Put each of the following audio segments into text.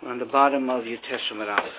on the bottom of your Testament Aleph.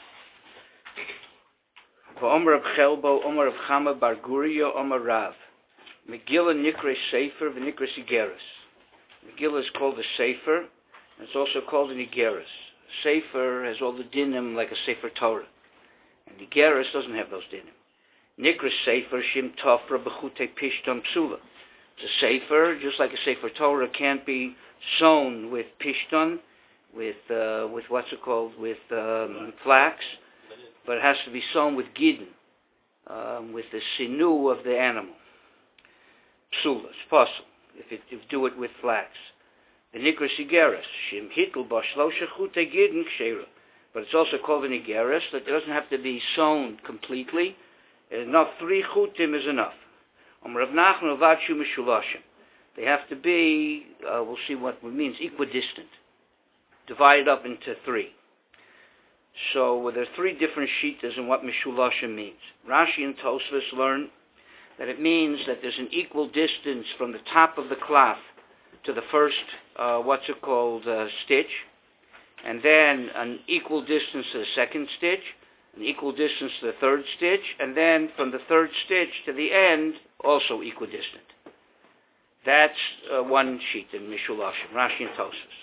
V'omer Reb Chelbo, Omer Reb Chama Bar Guria, Omer Rav. Megillah Nikra Sefer v'Nikra Igeres. Megillah is called a Sefer, and it's also called an Igeres. Sefer has all the dinim like a Sefer Torah, and Igeres doesn't have those dinim. Nikra Sefer Shim Tofra B'chutei Pishton Psula. It's a Sefer, just like a Sefer Torah can't be sewn with Pishton, with what's it called, with flax, but it has to be sewn with gidon, with the sinew of the animal. Psula, it's possible, if you do it with flax. The Nikra Igeres, Shim Hitl B'Shlosha Chutei Gidon Kshera. But it's also called an Igeres, that it doesn't have to be sewn completely. Enough 3 chutim is enough. Rav Nachman Avad Shu Mishulashim. They have to be, we'll see what it means, equidistant. Divided up into 3. So there are 3 different shittas in what Mishulashim means. Rashi and Tosfos learn that it means that there's an equal distance from the top of the cloth to the first, stitch, and then an equal distance to the second stitch, an equal distance to the third stitch, and then from the third stitch to the end, also equidistant. That's one sheet in Mishulashim, Rashi and Tosfos.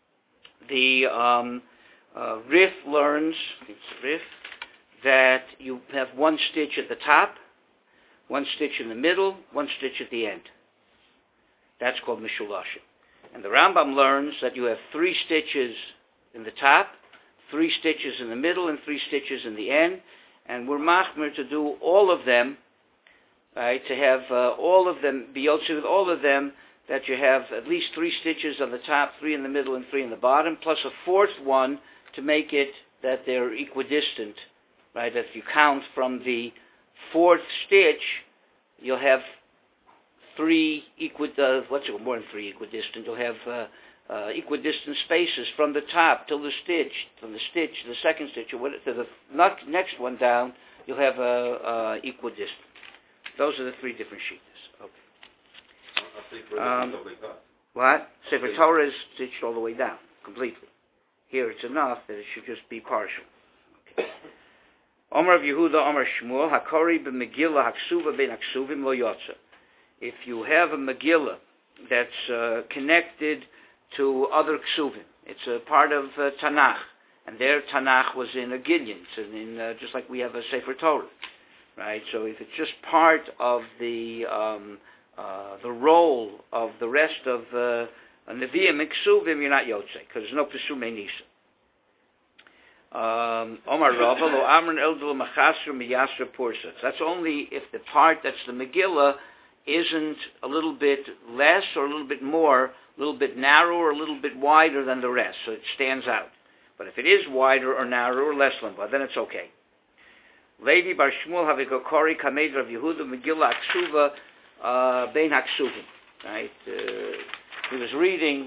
The Rif learns, that you have 1 stitch at the top, 1 stitch in the middle, 1 stitch at the end. That's called Mishulashim. And the Rambam learns that you have 3 stitches in the top, 3 stitches in the middle, and 3 stitches in the end. And we're machmer to do all of them, right? To have all of them, be yotze with all of them, that you have at least 3 stitches on the top, 3 in the middle, and 3 in the bottom, plus a 4th one to make it that they're equidistant, right? If you count from the 4th stitch, you'll have 3 more than 3 equidistant. You'll have equidistant spaces from the top till the stitch, from the stitch to the second stitch, or to the next one down. You'll have equidistant. Those are the 3 different sheets. Okay. What? Sefer Torah is stitched all the way down completely. Here it's enough that it should just be partial. Okay. Omer of Yehuda, Omer Shmuel, Hakori b'Megillah Haksuva ben Haksuvim lo yotza. If you have a Megillah that's connected to other Ksuvim, it's a part of Tanakh, and their Tanakh was in a Gilyon, in just like we have a Sefer Torah, right? So if it's just part of the role of the rest of Nevi'im and Ksuvim, you're not Yotze, because there's no Pesumei Nisa. Omar Rava lo Amran Eldul Machasr Miyasra Pursa. That's only if the part that's the Megillah isn't a little bit less or a little bit more, a little bit narrower or a little bit wider than the rest, so it stands out. But if it is wider or narrower or less limba, then it's okay. Levi Bar Shmuel Havikokori Kamed Rav Yehuda Megillah Aksuva Bein Haksuvim. Right? He was reading,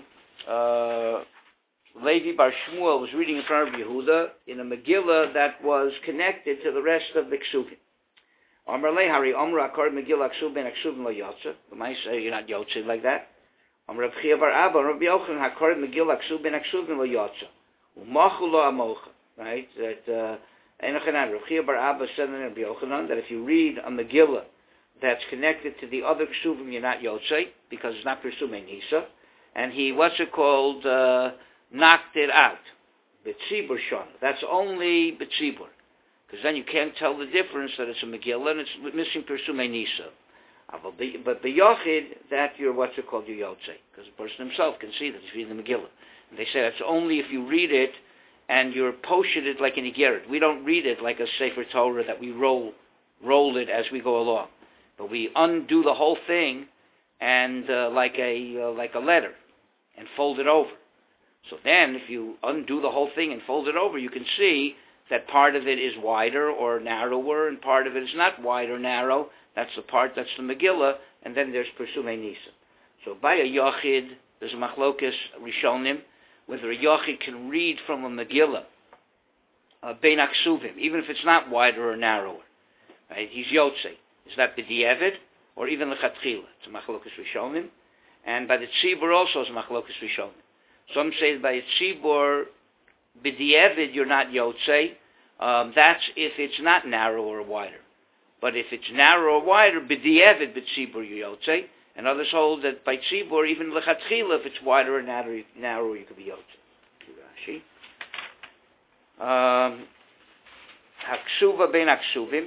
Levi Bar Shmuel was reading in front of Yehuda in a Megillah that was connected to the rest of the Ksuvim. Amar Lehari, Amar Akar Megillah Aksuv Ben Aksuvim Lo Yotze. You might say you're not Yotze like that. Amar Rav Chia Bar Abba, Rabbi Yochanan Hakar Megillah Aksuv Ben Aksuvim Lo Yotze. Umachu Lo Amocha. Right? That Enochanan Rav Chia Bar Abba said in Rabbi Yochanan that if you read a Megillah that's connected to the other Ksuvim, you're not Yotze because it's not Pesumei Nisa. And he, knocked it out. Betzibur Shon. That's only Betzibur. Because then you can't tell the difference that it's a Megillah and it's missing Pesumei Nisa. But the Yochid, that you're your Yotze. Because the person himself can see that he's reading the Megillah. And they say that's only if you read it and you're posted like an Igeret. We don't read it like a Sefer Torah that we roll it as we go along. But we undo the whole thing and like a letter and fold it over. So then if you undo the whole thing and fold it over, you can see that part of it is wider or narrower, and part of it is not wide or narrow. That's the part that's the Megillah, and then there's Pesumei Nisa. So by a Yochid, there's a Machlokas Rishonim, whether a Yochid can read from a Megillah, Bein Aksuvim, even if it's not wider or narrower. Right? He's Yotze. Is that B'di'evet, or even L'chatchila? It's a Machlokas Rishonim. And by the Tzibur also is a Machlokas Rishonim. Some say by a Tzibur, B'di'evid, you're not Yotzei. That's if it's not narrow or wider. But if it's narrow or wider, B'di'evid, B'tzibur, you're Yotzei. And others hold that by Tzibur, even L'chatchila, if it's wider or narrow, you could be Yotzei. Rashi. Haksuva ben Haksuvim.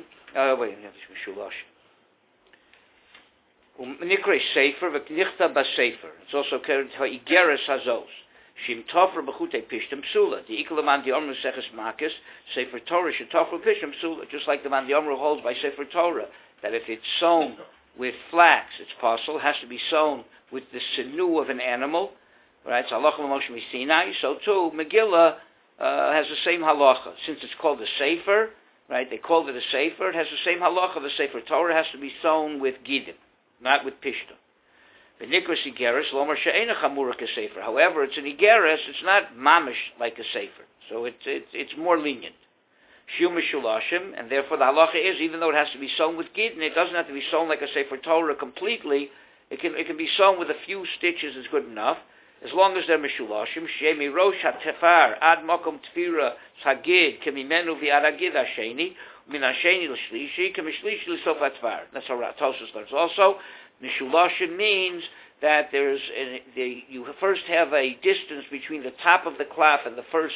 Nikre Sefer, v'knichta b'Sefer. It's also called Ha'igeres Hazos. Shim Tofra b'chutei Pishtim Psula. The equal man the Omru Seches Makis, Sefer Torah should Tofra Pishtim Psula, just like the man the Omru holds by Sefer Torah, that if it's sewn with flax, it's possible, it has to be sewn with the sinew of an animal, right? It's halacha l'Moshe Sinai. So too, Megillah has the same halacha. Since it's called a Sefer, right? They called it a Sefer. It has the same halacha. The Sefer Torah has to be sewn with Gidim, not with Pishtim. The Nikras Igeres, Lomar She'ena Chamura Sefer. However, it's an Igeres, it's not mamish like a Sefer. So it's more lenient. Shiu Mishulashim, and therefore the halacha is, even though it has to be sewn with Gidin, it doesn't have to be sewn like a Sefer Torah completely. It can be sewn with a few stitches is good enough, as long as they're Mishulashim. Shemi Rosh HaTefar, Ad Mokom Tfira, Sagid, Kemimenu V'Ad Agid Hasheni, Min Hasheni L'Shlishi, Kemishlishi L'Sof HaTfar. That's how Tosus learns. Also, Mishulashim means that you first have a distance between the top of the cloth and the first,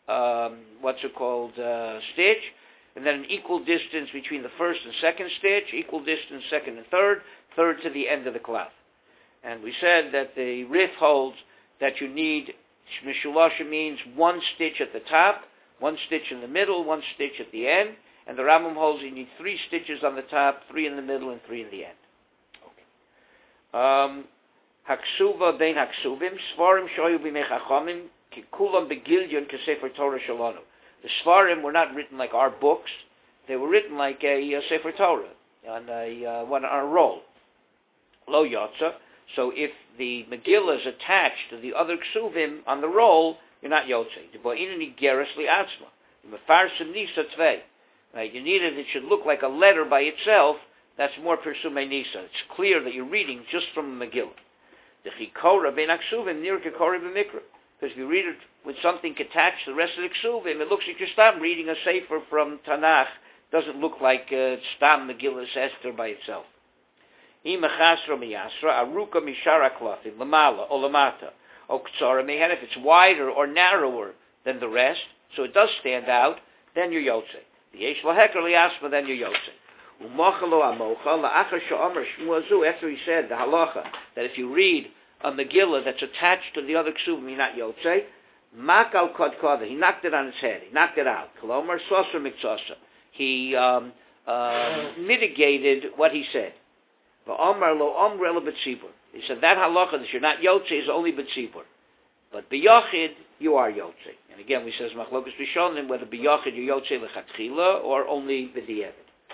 stitch, and then an equal distance between the first and second stitch, equal distance second and third to the end of the cloth. And we said that the Rif holds that you need, Mishulashim means one stitch at the top, one stitch in the middle, one stitch at the end, and the Rambam holds you need 3 stitches on the top, 3 in the middle, and 3 in the end. Haksuva ben Haksuvim, Svarim shoyu b'mei chachamim, ki kulam begilyon k'sefer Torah shalonu. The Svarim were not written like our books; they were written like a Sefer Torah on a roll. Lo yotza. So if the Megillah is attached to the other Ksuvim on the roll, you're not yotzei. The bo'inani geras li'atzma. The mefarsim nisa tvei. Right? You need it; it should look like a letter by itself. That's more Persumei Nisa. It's clear that you're reading just from the Megillah. The Chikora ben Aksuvim near Kikora b'Mikra. Because if you read it with something attached to the rest of the Ksuvim, it looks like you're stam reading a Sefer from Tanakh. Doesn't look like stam Megillah Esther by itself. Imachasra miyasra aruka mishara klafim lamala or lamata. O ktsara mehen, if it's wider or narrower than the rest, so it does stand out, then you're yotzei. The yesh laheker liyasma, then you're yotzei. After he said the halacha that if you read a Megillah that's attached to the other ksuvim, you're not yotzei. Makal kodkoda, he knocked it on his head. He knocked it out. Kolomar sosa mikzosa. He mitigated what he said. He said that halacha that you're not yotzei is only b'tzibur, but b'yachid you are yotzei. And again, we says machlokas rishonim whether b'yachid you're yotzei lechatchila or only b'di'evet.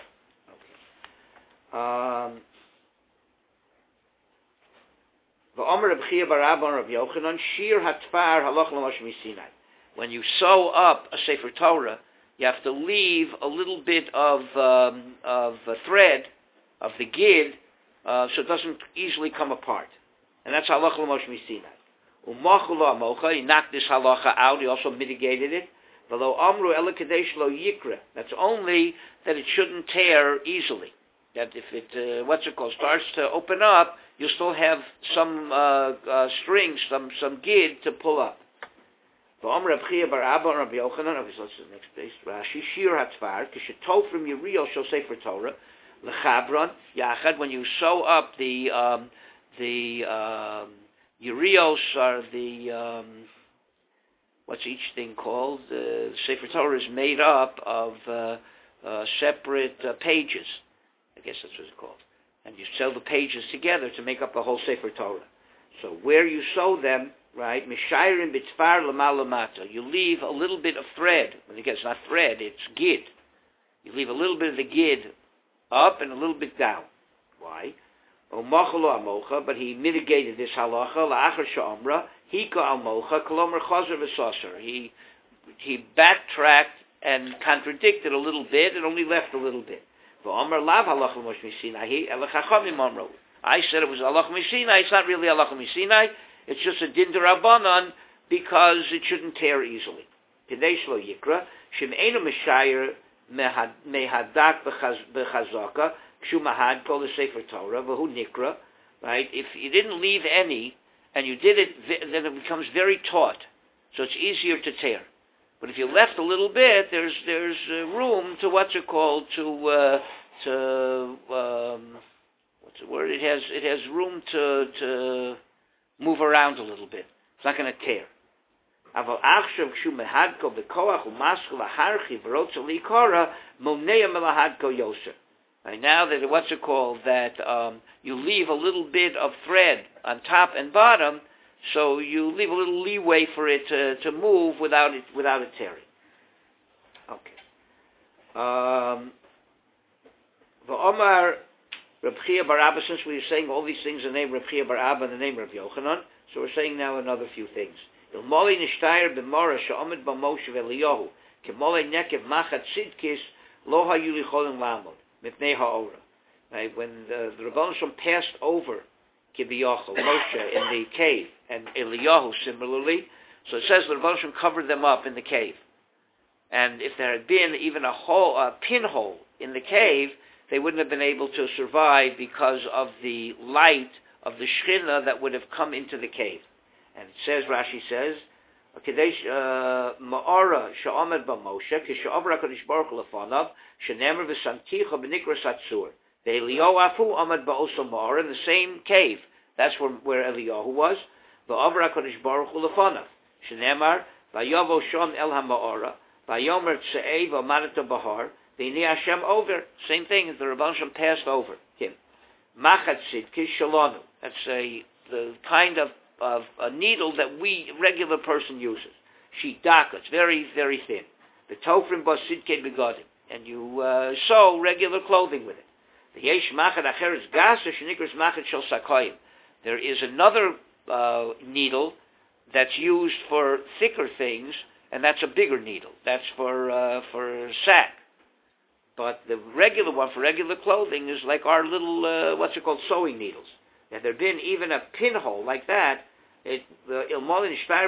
When you sew up a Sefer Torah, you have to leave a little bit of thread of the gid, so it doesn't easily come apart, and that's halacha l'Moshe Sinai. He knocked this halacha out. He also mitigated it. That's only that it shouldn't tear easily. That if it starts to open up, you'll still have some strings, some gid to pull up. Let's see the next page. Rashi Shir Hatzvar Kishetofrim Yiriyos Shel Sefer Torah Lechabron Yachad. When you sew up the Yiriyos are the what's each thing called? The Sefer Torah is made up of separate pages. I guess that's what it's called. And you sew the pages together to make up the whole Sefer Torah. So where you sew them, right, Mishayrim B'Tfar L'Malamata, you leave a little bit of thread. And again, it's not thread, it's gid. You leave a little bit of the gid up and a little bit down. Why? Omachalo Amocha, but he mitigated this halacha, La'achar Sha'amra, Hika Amocha, Kolomer Chazer V'Sasar. He backtracked and contradicted a little bit and only left a little bit. I said it was halacha misinai. It's not really halacha misinai. It's just a din d'Rabbanan because it shouldn't tear easily. Kadesh lo yikra, shemeinu mishayer mehadak bechazaka, kshu mahad kol the Sefer Torah, v'hu nikra, right? If you didn't leave any, and you did it, then it becomes very taut, so it's easier to tear. But if you left a little bit, there's room to what's it called what's the word? It has room to move around a little bit. It's not going to tear. Aval achshav kshu mehadko b'koach u'maschel aharchi v'rotza likora monea melahadko yoser. Right now that what's it called that you leave a little bit of thread on top and bottom, so you leave a little leeway for it to move without it tearing. Okay. V'omar Reb Chia bar Abba, since we were saying all these things in the name of Reb Chia bar Abba and the name of Reb Yochanan, so we're saying now another few things. Ilmoli nishtayr b'mora she'omed b'Moshe v'Eliyahu k'molei nekev machat tzidkis lo hayu licholim lamod mipnei ha'ora. Right, when the Rebbeinu Shalom passed over Kibiyachol, Moshe in the cave, and Eliyahu similarly, so it says the Rebbeinu Shalom covered them up in the cave. And if there had been even a pinhole in the cave, they wouldn't have been able to survive because of the light of the Shekhinah that would have come into the cave. And it says, Rashi says, Ma'ara she'omed b'Moshe, k'she'ovra HaKadosh Baruch Hu lefanav, she'nemer v'santicha b'nikra satzur. The Eliyahu afu omed ba'oso Ma'ara, in the same cave. That's where Eliyahu was. V'ovra HaKadosh Baruch Hu lefanav. She'nemar, v'yavo shon el ha'Ma'ara, v'yomer tze'ei v'omaneto bahar, v'ini Hashem over. Same thing as the Rebbeinu Shalom passed over him. Machat tzidkish shalonu. That's the kind of a needle that regular person uses. Shidaka, it's very, very thin. The tofrim bas sidkei begadim. And you sew regular clothing with it. The yesh machat acheres gasa shenikras machat shel sakayim. There is another needle that's used for thicker things, and that's a bigger needle. That's for sack. But the regular one for regular clothing is like our little, sewing needles. Had there been even a pinhole like that, the Rosh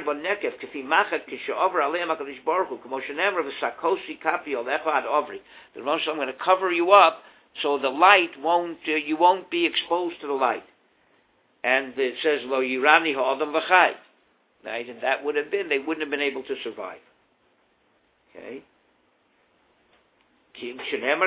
I'm going to cover you up so the light you won't be exposed to the light. And it says, Lo Yirani Ha'adam V'chai. Right? And that would have been, they wouldn't have been able to survive. Okay? On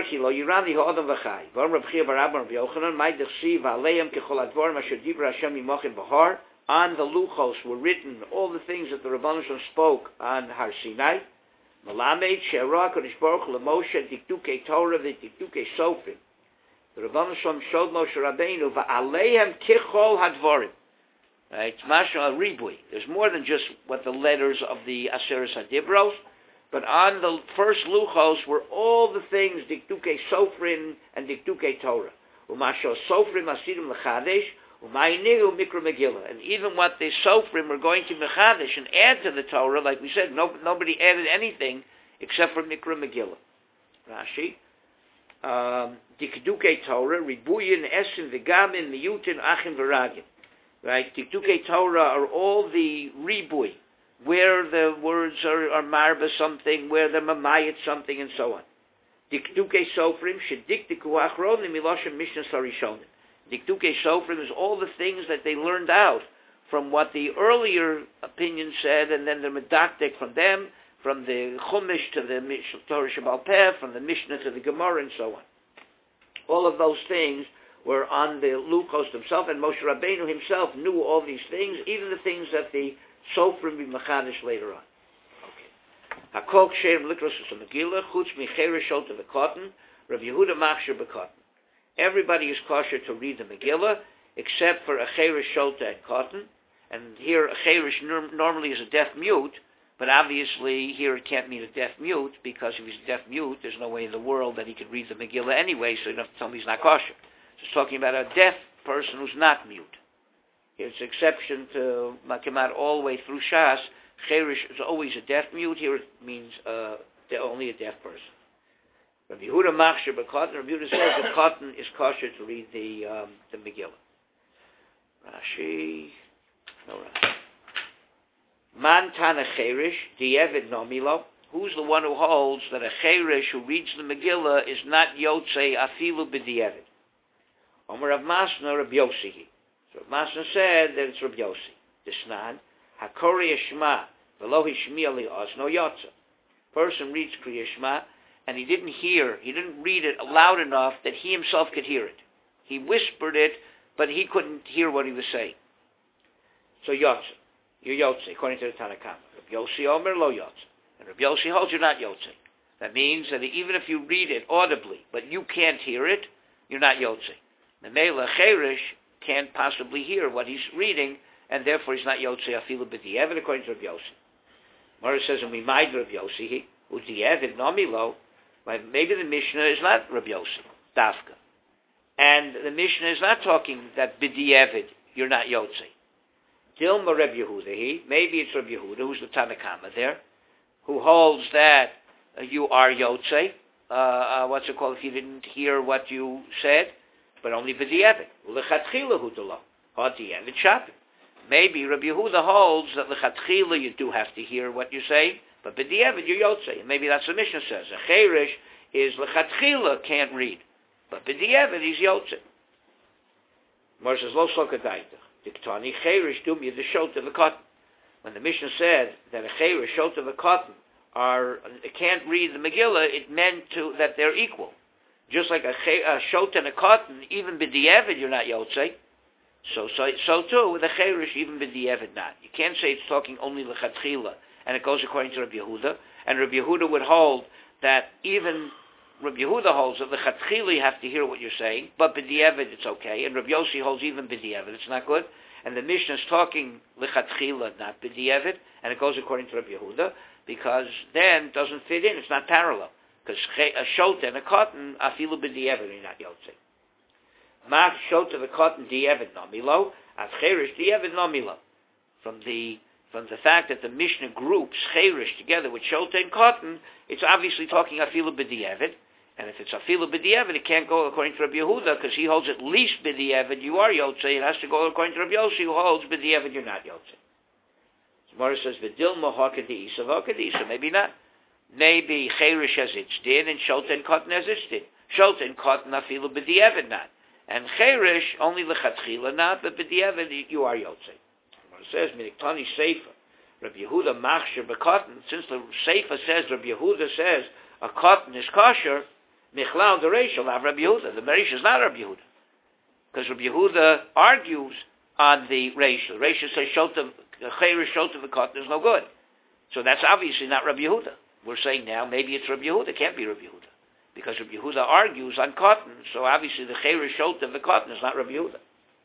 the luchos were written all the things that the Rebbeinu Shalom spoke on Har Sinai. Malamed she'ara HaKadosh Baruch Hu leMoshe dikdukei Torah v'dikdukei Sofrim. The Rebbeinu Shalom showed Moshe Rabbeinu va'aleihem kichol hadvorim. Right, it's mashal ribui. There's more than just what the letters of the Aseres Hadibros. But on the first luchos were all the things, dikdukei Sofrim and dikdukei Torah. Umasho Sofrim asidim lechadesh, umaynigu mikra Megillah. And even what the Sofrim were going to mechadesh and add to the Torah, like we said, nobody added anything except for mikra Megillah. Rashi, dikdukei Torah, ribuyin esin v'gamin miyutin achim v'ragim. Right, dikdukei Torah are all the ribui, where the words are marba something, where they're mamayit something, and so on. Dikdukei Sofrim shedikdiku achronim miloshem mishnah sarishonim. Dikdukei Sofrim is all the things that they learned out from what the earlier opinion said, and then the medaktek from them, from the Chumash to the Torah Shabbal Peh, from the Mishnah to the Gemara, and so on. All of those things were on the Luchos themselves, and Moshe Rabbeinu himself knew all these things, even the things that the Sofrim be machadish later on. Hakol ksherim likros Megillah chutz michereshot v'kotten Rav Yehuda machshir b'kotten. Everybody is kosher to read the Megillah except for a chereshot and kotten. And here a cheresh normally is a deaf mute, but obviously here it can't mean a deaf mute, because if he's a deaf mute, there's no way in the world that he could read the Megillah anyway, so you don't have to tell me he's not kosher. So it's talking about a deaf person who's not mute. It's an exception to Makimat all the way through Shas. Cheresh is always a deaf mute. Here it means only a deaf person. Rabbi Yehuda machshir b'kotten. Rabbi Yehuda says that kotten is kosher to read the Megillah. Rashi, no Rashi. Man Tana Cherish, Di'evid Nomilo. Who's the one who holds that a Cherish who reads the Megillah is not Yotzei Afilu B'Di'evid? Omer Rav Masna Rav Yossi. So Rav Masna said that it's Rav Yossi. Disnan, Hakori Yishma, V'lo Hishmiya Li'oz No Yotza. Person reads Kriya Shema, and he didn't read it loud enough that he himself could hear it. He whispered it, but he couldn't hear what he was saying. So Yotza. You're Yotze, according to the Tanakama. Rav Yossi Omer Lo Yotze. And Rav Yossi holds you're not Yotze. That means that even if you read it audibly, but you can't hear it, you're not Yotze. The Mela Cherish can't possibly hear what he's reading, and therefore he's not Yotze Afilu B'Di'evid, according to Rav Yossi. Mara says, and we might Rav Yossi, U'Di'evid Nomilo, maybe the Mishnah is not Rav Yossi, Dafka. And the Mishnah is not talking that B'Di'evid, you're not Yotze. Dilma Reb Yehuda, maybe it's Reb Yehuda, who's the Tanakama there, who holds that you are Yotze, what's it called, if you didn't hear what you said, but only B'Di'evid. U'Lechatchila Hudalo, Ha'Di'evid Shapim. Maybe Reb Yehuda holds that Lechatchila you do have to hear what you say, but B'Di'evid you're Yotze. And maybe that's what the Mishnah says. A Cherish is Lechatchila can't read, but B'Di'evid he's Yotze. Mar says, Lo Slokadaitach. Diktani Cherish Dumya the Shot of the cotton. When the Mishnah said that a Cherish Shot of the cotton can't read the Megillah, it meant that they're equal. Just like a Shot and a cotton, even B'Di'evid you're not Yotze. So too with a Cherish, even B'Di'evid not. You can't say it's talking only L'Chatchila, and it goes according to Rabbi Yehuda. And Rabbi Yehuda would hold that even Rabbi Yehuda holds that L'Chatchila you have to hear what you're saying, but B'Di'evid it's okay. And Rabbi Yossi holds even B'Di'evid it's not good. And the Mishnah is talking L'Chatchila, not B'Di'evid, and it goes according to Rabbi Yehuda, because then it doesn't fit in, it's not parallel. Because a Shot and a cotton, Afilu B'Di'evid you're not Yotzei. Mach Shot of the cotton Di'evid Nomilo, Af Cherish Di'evid Nomilo. From the fact that the Mishnah groups Cherish together with Shot and cotton, it's obviously talking Afilu B'Di'evid, and if it's Afilu B'Di'evid, it can't go according to Rabbi Yehuda, because he holds at least B'Di'evid, you are Yotzei. It has to go according to Rabbi Yossi, who holds B'Di'evid, you're not Yotzei. Gemara says, V'dilma ha'kadisa v'ha'kadisa, maybe not. Maybe Cherish has its din, and Shot and cotton has its din. Shot and cotton Afilu B'Di'evid not. And Cherish, only L'Chatchila not, but B'Di'evid, you are Yotzei. Gemara says, Miniktani Seifa, Rabbi Yehuda machshir b'cotton, since the Seifa says, Rabbi Yehuda says, a cotton is kosher, Michlal the Reish will have Rabbi Yehuda. The Reish is not Rabbi Yehuda. Because Rabbi Yehuda argues on the Reish. The Reish says Cherish Shot of the cotton is no good. So that's obviously not Rabbi Yehuda. We're saying now maybe it's Rabbi Yehuda. It can't be Rabbi Yehuda. Because Rabbi Yehuda argues on cotton, so obviously the Cherish Shot of the cotton is not Rabbi Yehuda.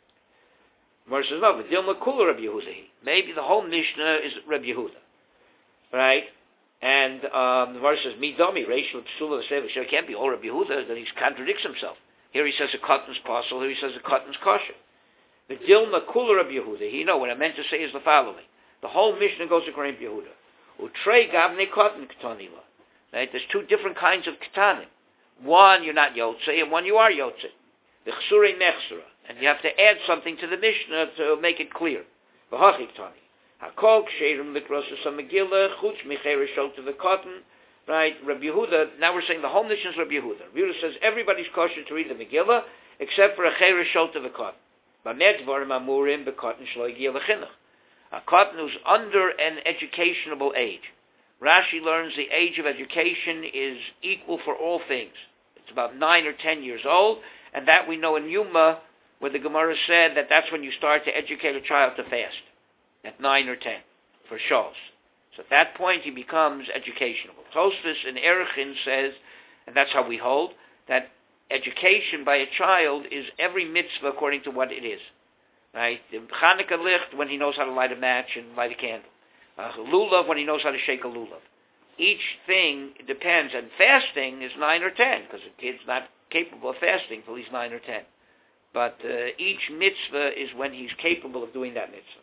Gemara says, no, but Dilma Kula Rabbi Yehuda. Maybe the whole Mishnah is Rabbi Yehuda. Right? And the verse says, Midomi, Rachel, Psula, Seva. It can't be all Rabbi Yehuda, then he contradicts himself. Here he says a cotton's possible, here he says a cotton's kosher. The Dilma Kula Rabbi Yehuda. What I meant to say is the following. The whole Mishnah goes according to Yehuda. Utrei Gavne Cotton Ketanila. Right? There's two different kinds of ketanim. One, you're not Yotzei, and one, you are Yotzei. The Chsure Nechsura. And you have to add something to the Mishnah to make it clear. V'hachiktani. Hakol Ksherim Likrosus HaMegillah, Chutz Micherish Shot of the cotton. Right? Rabbi Yehuda, now we're saying the whole Mishnah is Rabbi Yehuda. Rabbi Yehuda says everybody's kosher to read the Megillah, except for a Cherish Shot of the cotton. B'med Dvarim Amurim B'cotton Shlo Yigiyah L'Chinuch. A cotton who's under an educationable age. Rashi learns the age of education is equal for all things. It's about 9 or 10 years old, and that we know in Yuma, where the Gemara said that that's when you start to educate a child to fast, at 9 or 10, for shos. So at that point he becomes educational. Tosfos in Erechin says, and that's how we hold, that education by a child is every mitzvah according to what it is. Right? Chanukah licht, when he knows how to light a match and light a candle. Lulav, when he knows how to shake a lulav. Each thing depends, and fasting is 9 or 10, because the kid's not capable of fasting until he's 9 or 10. But each mitzvah is when he's capable of doing that mitzvah.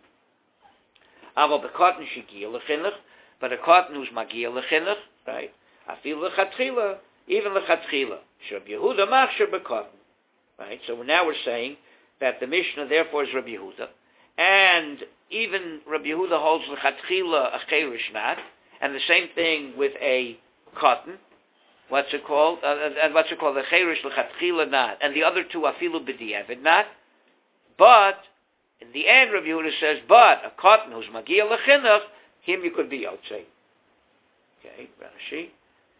Aval b'cotton shigiyah l'chinuch, but a cotton who's magiyah l'chinuch, right? Afil l'chatchila, even l'chatchila. Sh'Rab Yehuda machshir b'cotton, right? So now we're saying that the Mishnah therefore is Rabbi Yehuda, and even Rabbi Yehuda holds l'chatchila a cheirish not, and the same thing with a cotton. What's it called? And what's it called? The cheirish l'chatchila not, and the other two afilu b'diavad not. But in the end, Rabbi Yehuda says, but a cotton who's magia l'chinuch, him you could be yotzei. Okay, Rashi.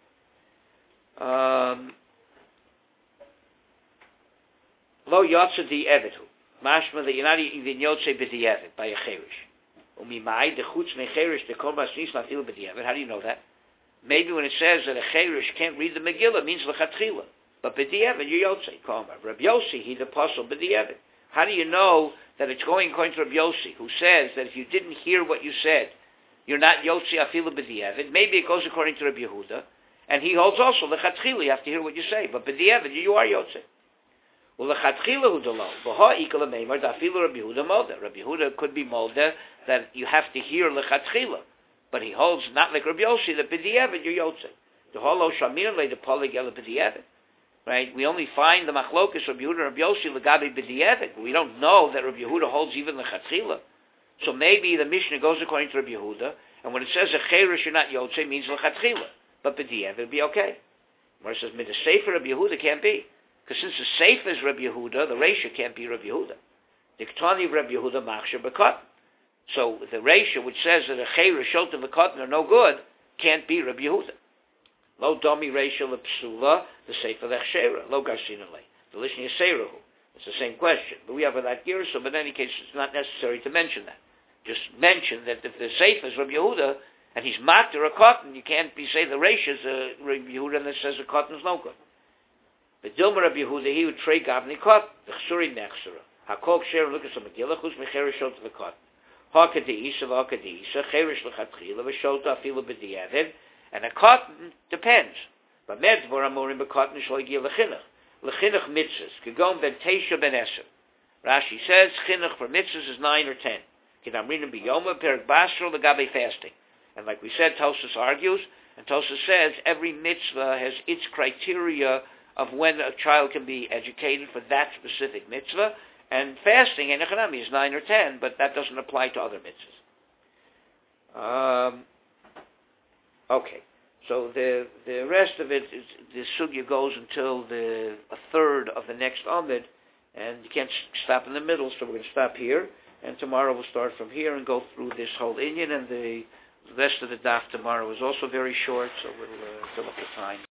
Lo yotze di evitu. Mashma that you're not even yotzei b'diavad by a cheirish. Umimai de chutz me cheirish de kol masnis lafil b'diavad. How do you know that? Maybe when it says that a cheirish can't read the Megillah, it means l'chatchila. But b'diavad you're yotzei. Koma. Rabbi Yossi, he the apostle b'diavad. How do you know that it's going according to Rabbi Yossi, who says that if you didn't hear what you said, you're not yotzei afilu b'diavad? Maybe it goes according to Rabbi Yehuda, and he holds also l'chatchila. You have to hear what you say, but b'diavad you are yotzei. Well, l'chatchila hu delo v'ha ikal meimar dafilu Rabbi Yehuda molda. Rabbi Yehuda could be molda that you have to hear l'chatchila, but he holds not like Rabbi Yossi that b'diavad you're yotzei. The holo shamir le the polig el b'diavad. Right? We only find the machlokas Rabbi Yehuda and Rabbi Yossi l'gabi b'diavad. We don't know that Rabbi Yehuda holds even l'chatchila. So maybe the Mishnah goes according to Rabbi Yehuda, and when it says a cheirish you're not yotzei means l'chatchila, but b'diavad it'll be okay. Where it says mid the sefer Rabbi Yehuda can't be. Because since the sefer is Rabbi Yehuda, the reisha can't be Rabbi Yehuda. The Ketani of Rabbi Yehuda machshir b'katan. So the reisha, which says that a cheirish shot of the cotton are no good, can't be Rabbi Yehuda. Lo domi reisha lepsula, the sefer lechshera, lo garsinale. The lishni yiserahu. It's the same question. But we have a that gear, so but in any case it's not necessary to mention that. Just mention that if the sefer is Rabbi Yehuda, and he's matter a cotton, you can't be say the reisha is Rabbi Yehuda and it says the cotton is no good. But Dilma Rabbi Yehuda, he would trade gavni cotton, the chsuri nechsura. Hakol ksher look at some megillah, chus mecherish shot to the cotton. Hakadiisa v'hakadiisa, cherish l'chatchila, v'shota afilu b'diavad, and a cotton depends. But medvor amorim b'cotton shloigi l'chinuch. L'chinuch mitzvahs, kegom ben teisha ben eser. Rashi says, chinuch for mitzvahs is 9 or 10. Kedamrinim b'yoma, perik basro, l'gabe fasting. And like we said, Tosas argues, and Tosas says, every mitzvah has its criteria of when a child can be educated for that specific mitzvah, and fasting in economy is 9 or 10, but that doesn't apply to other mitzvahs. Okay, so the rest of it, the sugya goes until a third of the next Amid, and you can't stop in the middle, so we're going to stop here, and tomorrow we'll start from here and go through this whole Inyan, and the rest of the daf tomorrow is also very short, so we'll fill up the time.